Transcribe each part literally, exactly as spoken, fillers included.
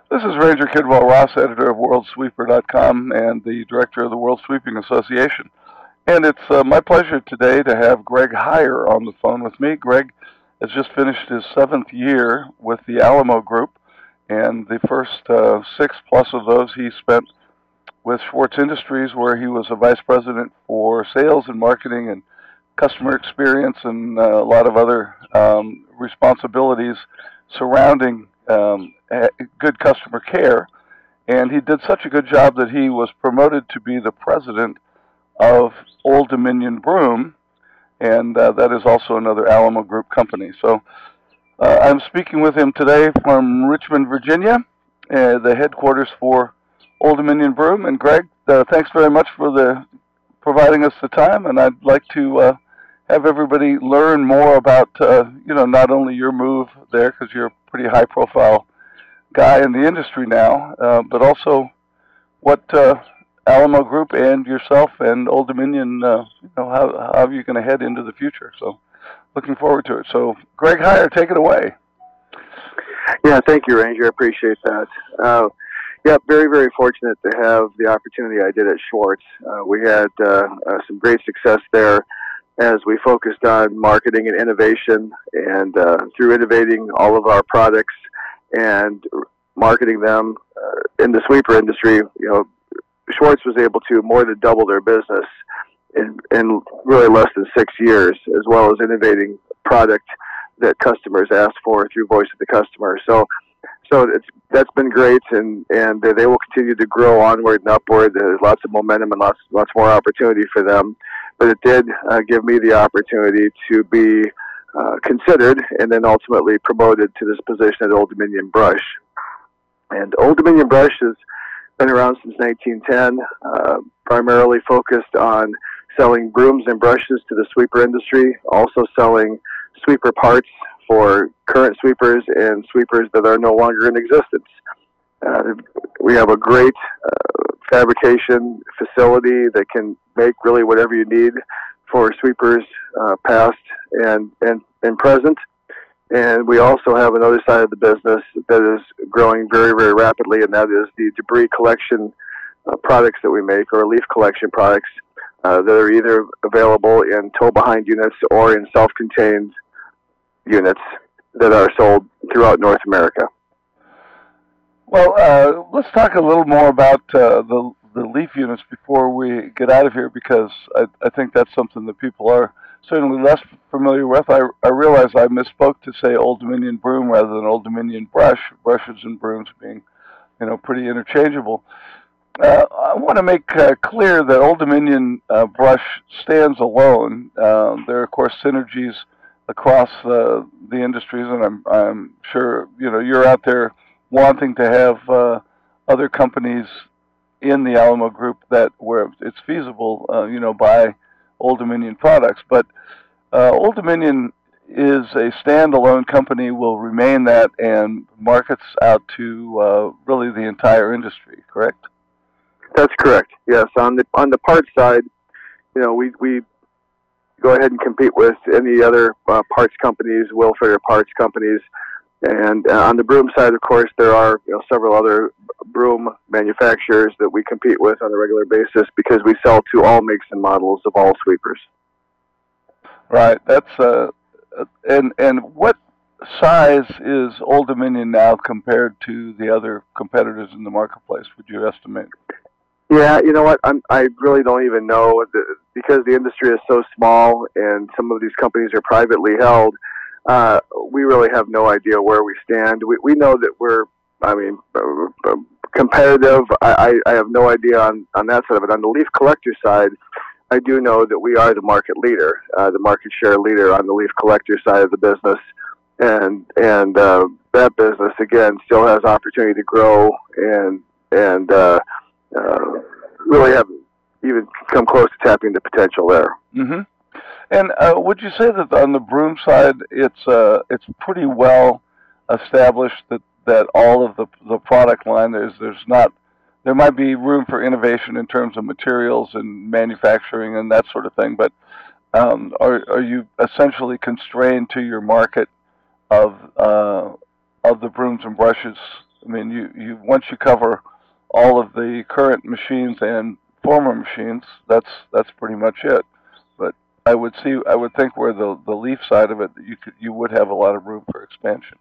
This is Ranger Kidwell Ross, editor of world sweeper dot com and the director of the World Sweeping Association. And it's uh, my pleasure today to have Greg Heiar on the phone with me. Greg has just finished his seventh year with the Alamo Group, and the first uh, six plus of those he spent with Schwartz Industries, where he was a vice president for sales and marketing and customer experience and uh, a lot of other um, responsibilities surrounding um, good customer care. And he did such a good job that he was promoted to be the president of Old Dominion Broom, and uh, that is also another Alamo Group company. So uh, I'm speaking with him today from Richmond, Virginia, uh, the headquarters for Old Dominion Broom. And Greg, uh, thanks very much for the providing us the time, and I'd like to uh, have everybody learn more about, uh, you know, not only your move there, because you're a pretty high-profile guy in the industry now, uh, but also what uh, Alamo Group and yourself and Old Dominion, uh, you know, how, how are you going to head into the future? So looking forward to it. So Greg Heiar, take it away. Yeah, thank you, Ranger. I appreciate that. Uh, yeah, very, very fortunate to have the opportunity I did at Schwartz. Uh, we had uh, uh, some great success there as we focused on marketing and innovation, and uh, through innovating all of our products and marketing them uh, in the sweeper industry, you know, Schwartz was able to more than double their business in, in really less than six years, as well as innovating product that customers asked for through voice of the customer. So, so it's that's been great, and and they will continue to grow onward and upward. There's lots of momentum and lots lots more opportunity for them. But it did uh, give me the opportunity to be uh, considered and then ultimately promoted to this position at Old Dominion Brush. And Old Dominion Brush has been around since nineteen ten, uh, primarily focused on selling brooms and brushes to the sweeper industry, also selling sweeper parts for current sweepers and sweepers that are no longer in existence. Uh, we have a great uh, fabrication facility that can make really whatever you need for sweepers uh, past and, and, and present. And we also have another side of the business that is growing very, very rapidly, and that is the debris collection uh, products that we make, or leaf collection products uh, that are either available in tow-behind units or in self-contained units that are sold throughout North America. Well, uh, let's talk a little more about uh, the the leaf units before we get out of here, because I, I think that's something that people are certainly less familiar with. I, I realize I misspoke to say Old Dominion Broom rather than Old Dominion Brush, brushes and brooms being, you know, pretty interchangeable. Uh, I want to make uh, clear that Old Dominion uh, Brush stands alone. Uh, there are, of course, synergies across uh, the industries, and I'm, I'm sure, you know, you're out there wanting to have uh, other companies in the Alamo Group that where it's feasible, uh, you know, buy Old Dominion products. But uh, Old Dominion is a standalone company, will remain that, and markets out to uh, really the entire industry, correct? That's correct. Yes, on the on the parts side, you know, we we go ahead and compete with any other uh, parts companies, welfare parts companies. And uh, on the broom side, of course, there are, you know, several other broom manufacturers that we compete with on a regular basis, because we sell to all makes and models of all sweepers. Right. That's uh, and and what size is Old Dominion now compared to the other competitors in the marketplace, would you estimate? Yeah, you know what? I'm, I really don't even know, because the industry is so small and some of these companies are privately held. Uh, we really have no idea where we stand. We we know that we're, I mean, uh, competitive. I, I have no idea on, on that side of it. On the leaf collector side, I do know that we are the market leader, uh, the market share leader on the leaf collector side of the business. And and uh, that business, again, still has opportunity to grow, and, and uh, uh, really haven't even come close to tapping the potential there. Mm-hmm. And uh, would you say that on the broom side, it's uh, it's pretty well established that, that all of the the product line, there's there's not there might be room for innovation in terms of materials and manufacturing and that sort of thing, but um, are are you essentially constrained to your market of uh, of the brooms and brushes I mean, you, you once you cover all of the current machines and former machines, that's that's pretty much it. But I would see, I would think where the the leaf side of it, that you could you would have a lot of room for expansion.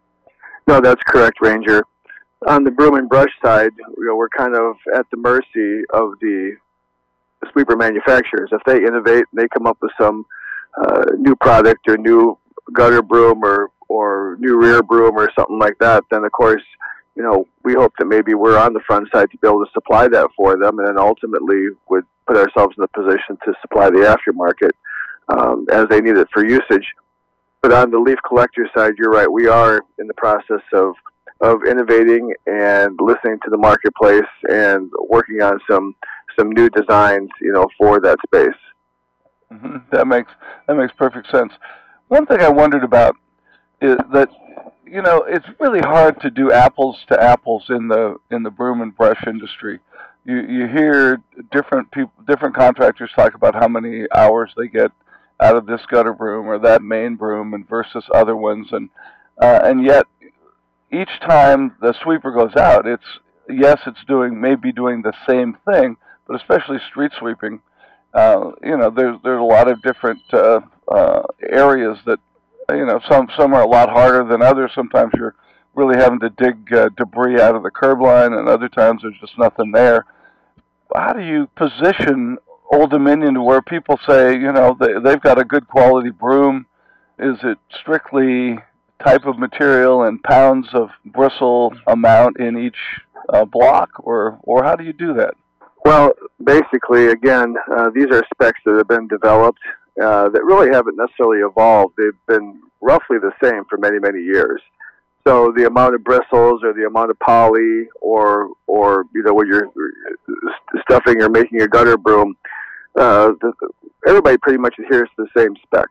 No, that's correct, Ranger. On the broom and brush side, you know, we're kind of at the mercy of the sweeper manufacturers. If they innovate and they come up with some uh, new product or new gutter broom or or new rear broom or something like that, then of course, you know, we hope that maybe we're on the front side to be able to supply that for them, and then ultimately would put ourselves in the position to supply the aftermarket um, as they need it for usage. But on the leaf collector side, you're right. We are in the process of of innovating and listening to the marketplace and working on some some new designs, you know, for that space. Mm-hmm. That makes that makes perfect sense. One thing I wondered about is that, you know, it's really hard to do apples to apples in the in the broom and brush industry. You you hear different people, different contractors talk about how many hours they get out of this gutter broom or that main broom, and versus other ones, and uh, and yet each time the sweeper goes out, it's yes, it's doing maybe doing the same thing, but especially street sweeping. Uh, you know, there's there's a lot of different uh, uh, areas that, you know, some some are a lot harder than others. Sometimes you're really having to dig uh, debris out of the curb line, and other times there's just nothing there. How do you position Old Dominion to where people say, you know, they, they've got a good quality broom? Is it strictly type of material and pounds of bristle amount in each uh, block, or or how do you do that? Well, basically, again, uh, these are specs that have been developed uh, that really haven't necessarily evolved. They've been roughly the same for many, many years. So the amount of bristles or the amount of poly or, or you know, when you're stuffing or making a gutter broom, uh, the, everybody pretty much adheres to the same specs.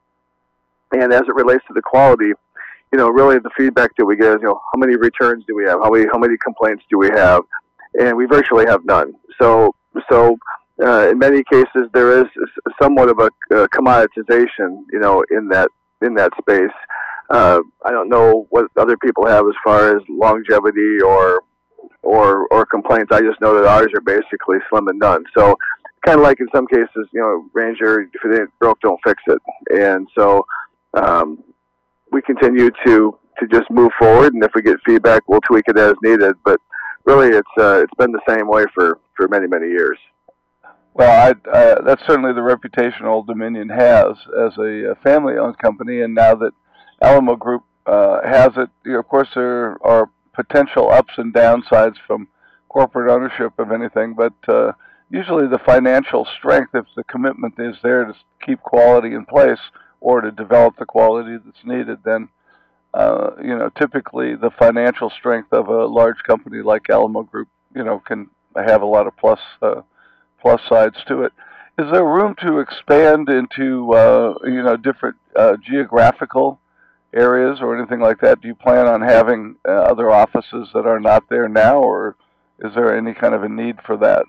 And as it relates to the quality, you know, really the feedback that we get is, you know, how many returns do we have? How many, how many complaints do we have? And we virtually have none. So, so uh, in many cases, there is somewhat of a uh, commoditization, you know, in that in that space. Uh, I don't know what other people have as far as longevity or or or complaints. I just know that ours are basically slim and none. So, kind of like in some cases, you know, Ranger, if it ain't broke, don't fix it. And so, um, we continue to to just move forward, and if we get feedback, we'll tweak it as needed. But really, it's uh, it's been the same way for, for many, many years. Well, I, uh, that's certainly the reputation Old Dominion has as a family-owned company, and now that Alamo Group uh, has it, you know, of course there are potential ups and downsides from corporate ownership of anything, but uh, usually the financial strength, if the commitment is there to keep quality in place or to develop the quality that's needed, then Uh, you know, typically the financial strength of a large company like Alamo Group, you know, can have a lot of plus uh, plus sides to it. Is there room to expand into, uh, you know, different uh, geographical areas or anything like that? Do you plan on having uh, other offices that are not there now, or is there any kind of a need for that?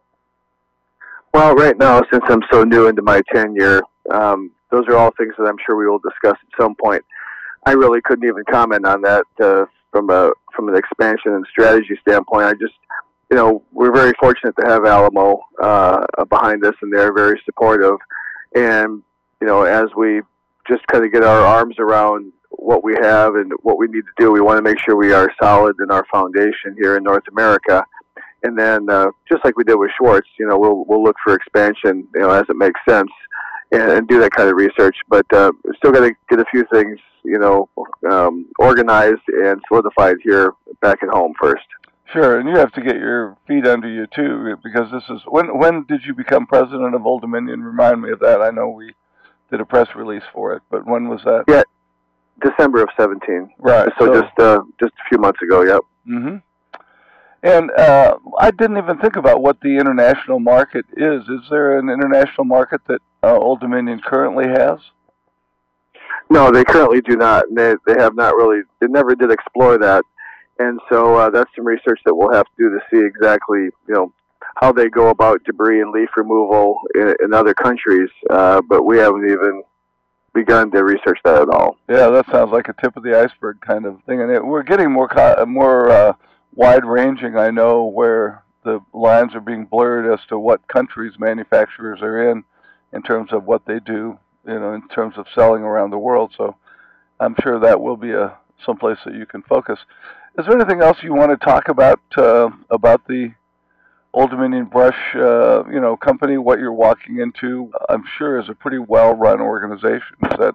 Well, right now, since I'm so new into my tenure, um, those are all things that I'm sure we will discuss at some point. I really couldn't even comment on that uh, from a from an expansion and strategy standpoint. I just, you know, we're very fortunate to have Alamo uh, behind us, and they're very supportive. And you know, as we just kind of get our arms around what we have and what we need to do, we want to make sure we are solid in our foundation here in North America. And then, uh, just like we did with Schwartz, you know, we'll we'll look for expansion, you know, as it makes sense, and, and do that kind of research. But uh, we're still got to get a few things, you know, um, organized and solidified here back at home first. Sure, and you have to get your feet under you too, because this is when when did you become president of Old Dominion? Remind me of that. I know we did a press release for it, but when was that? Yeah, December of seventeen. Right. So, so just uh, just a few months ago. Yep. Mm-hmm. And uh, I didn't even think about what the international market is. Is there an international market that uh, Old Dominion currently has? No, they currently do not. And they they have not really. They never did explore that, and so uh, that's some research that we'll have to do to see exactly, you know, how they go about debris and leaf removal in, in other countries. Uh, but we haven't even begun to research that at all. Yeah, that sounds like a tip of the iceberg kind of thing, and it, we're getting more co- more uh, wide-ranging. I know where the lines are being blurred as to what countries manufacturers are in, in terms of what they do, you know, in terms of selling around the world. So I'm sure that will be a someplace that you can focus. Is there anything else you want to talk about uh, about the Old Dominion Brush, uh, you know, company? What you're walking into, I'm sure, is a pretty well-run organization. Is that,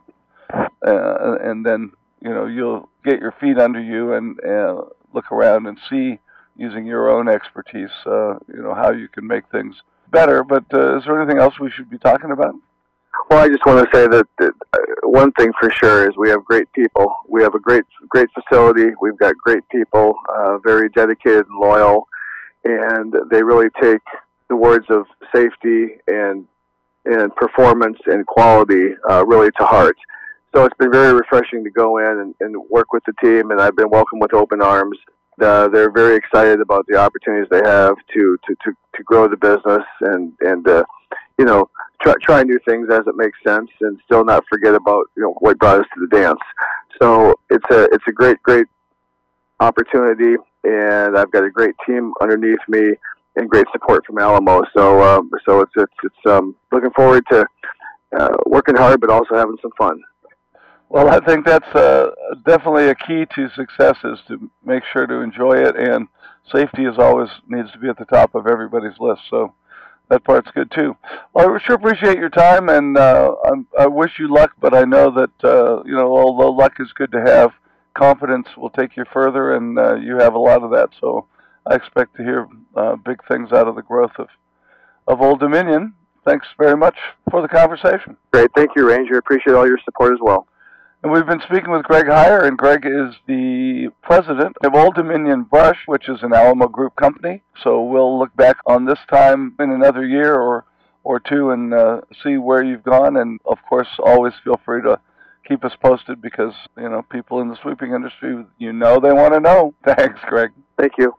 uh, and then you know you'll get your feet under you and uh, look around and see, using your own expertise, uh, you know, how you can make things better. But uh, is there anything else we should be talking about? Well, I just want to say that, that uh, one thing for sure is we have great people. We have a great, great facility. We've got great people, uh, very dedicated and loyal, and they really take the words of safety and and performance and quality uh, really to heart. So it's been very refreshing to go in and, and work with the team, and I've been welcomed with open arms. Uh, they're very excited about the opportunities they have to to, to, to grow the business and and uh, you know try try new things as it makes sense, and still not forget about you know what brought us to the dance. So it's a it's a great great opportunity, and I've got a great team underneath me and great support from Alamo. So um, so it's it's it's um, looking forward to uh, working hard, but also having some fun. Well, I think that's uh, definitely a key to success, is to make sure to enjoy it, and safety is always needs to be at the top of everybody's list. So that part's good too. Well, I sure appreciate your time, and uh, I'm, I wish you luck. But I know that uh, you know, although luck is good to have, confidence will take you further, and uh, you have a lot of that. So I expect to hear uh, big things out of the growth of of Old Dominion. Thanks very much for the conversation. Great, thank you, Ranger. Appreciate all your support as well. And we've been speaking with Greg Heier, and Greg is the president of Old Dominion Brush, which is an Alamo Group company. So we'll look back on this time in another year or, or two and uh, see where you've gone. And, of course, always feel free to keep us posted, because, you know, people in the sweeping industry, you know they want to know. Thanks, Greg. Thank you.